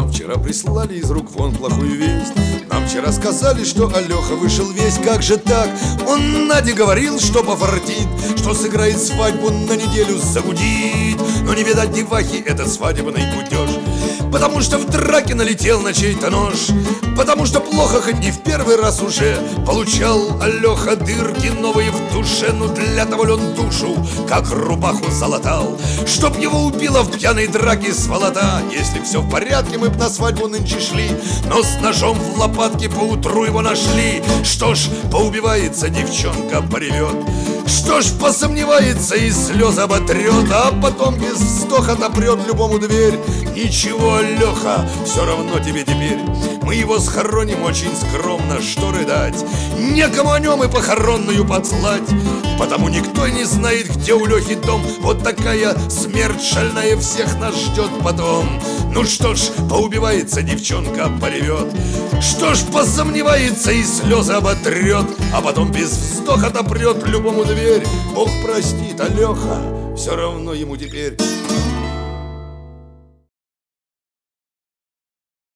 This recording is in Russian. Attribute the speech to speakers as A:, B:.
A: Нам вчера прислали из рук вон плохую весть. Нам вчера сказали, что Алёха вышел весь. Как же так? Он Наде говорил, что пофартит, что сыграет свадьбу на неделю, загудит. Но не видать девахи этот свадебный кутеж, потому что в драке налетел на чей-то нож, потому что плохо, хоть не в первый раз уже, получал Алёха дырки новые в душе. Ну для того ли он душу, как рубаху залатал, чтоб его убило в пьяной драке сволота. Если все в порядке, мы б на свадьбу нынче шли, но с ножом в лопатке поутру его нашли. Что ж, поубивается девчонка, поревет, что ж, посомневается и слез оботрет, а потом без вздоха отопрет любому дверь. Ничего, Алёха, все равно тебе теперь. Мы его схороним очень скромно, что рыдать, некому о нем и похоронную подслать, потому никто не знает, где у Лёхи дом. Вот такая смерть шальная всех нас ждет потом. Ну что ж, поубивается девчонка, поревет, что ж, посомневается и слезы оботрет, а потом без вздоха отопрет любому дверь. Бог простит, Алёха, все равно ему теперь.